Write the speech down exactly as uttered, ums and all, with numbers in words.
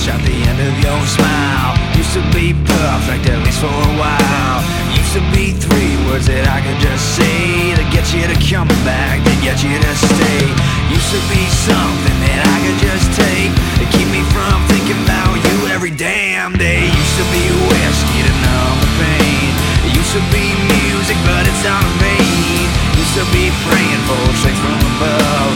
at the end of your smile. Used to be perfect, at least for a while. Used to be three words that I could just say to get you to come back, to get you to stay. Used to be something that I could just take to keep me from thinking about you every damn day. Used to be whiskey to numb the pain. It used to be music, but it's not made. Used to be praying for strength from above.